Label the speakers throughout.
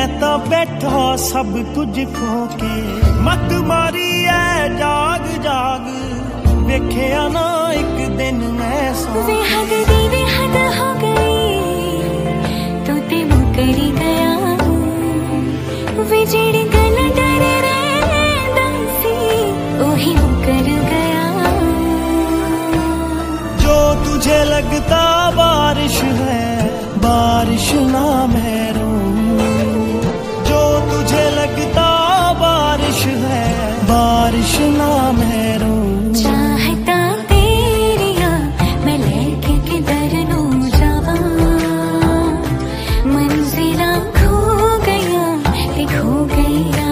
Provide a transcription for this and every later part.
Speaker 1: तो बैठा सब कुछ खो के मत मारी है जाग जाग वेखिया ना एक दिन मैं सो
Speaker 2: बेहद दी बेहद हो गई तू ते मुकरी गया वे जेड़ी गल डर रहे सी ओही मुकर गया
Speaker 1: जो तुझे लगता बारिश है बारिश ना मैं जो तुझे लगता बारिश है बारिश ना मैं
Speaker 2: चाहता तेरिया मैं लेके किधर नू जावा मंजिला खो गया ते खो गया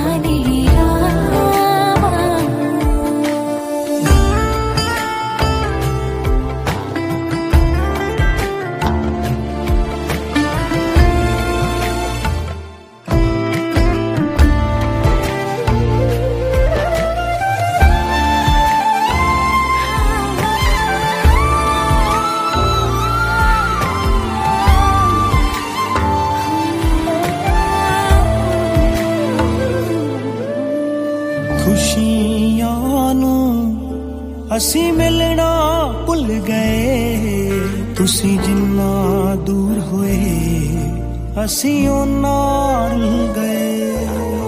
Speaker 1: खुशियां नू असी मिलना भुल गए तुसी जिन्ना दूर होए असी ओना रुल गए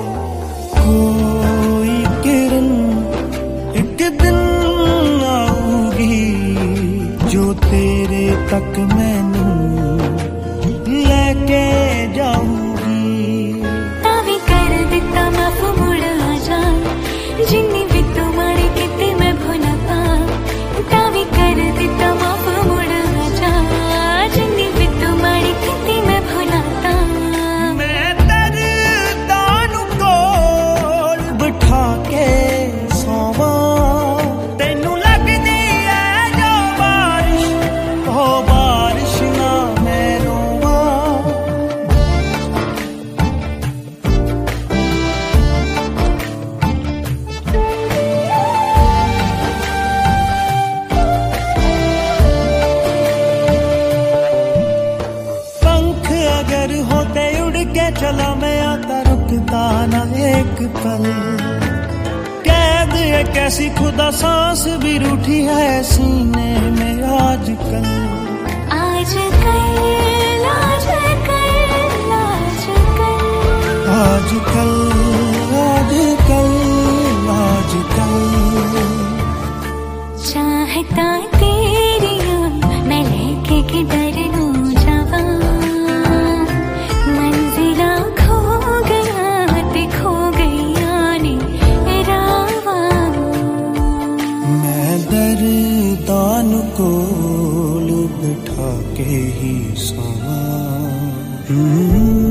Speaker 1: कोई किरण एक दिन आऊगी जो तेरे तक मैनू लेके जाऊगी
Speaker 2: तावी कर दिता माफ मुड़ आ जा जिन्नी भी तुम्हारी कितनी मैं भुला पा तावी कर दिता माफ मुड़ आ जा जिन्नी भी तुम्हारी कितनी मैं भुला पा
Speaker 1: मैं दर्दां नू कोल बिठा के सोवा तेनू लगदी है जो बारिश ओ बारिश ना मैं रोवा अगर होते उड़ के चला मैं आता रुकता ना एक पल कैद एक ऐसी खुदा सांस भी रूठी है सीने में आजकल
Speaker 2: आजकल आजकल आजकल
Speaker 1: आजकल आजकल
Speaker 2: चाहता तेरिया मैं लेके किधर नू जावा मंजिला खो गया ते खो गया नी रावा
Speaker 1: मैं दर्दां नू कोल बिठा के ही सोवा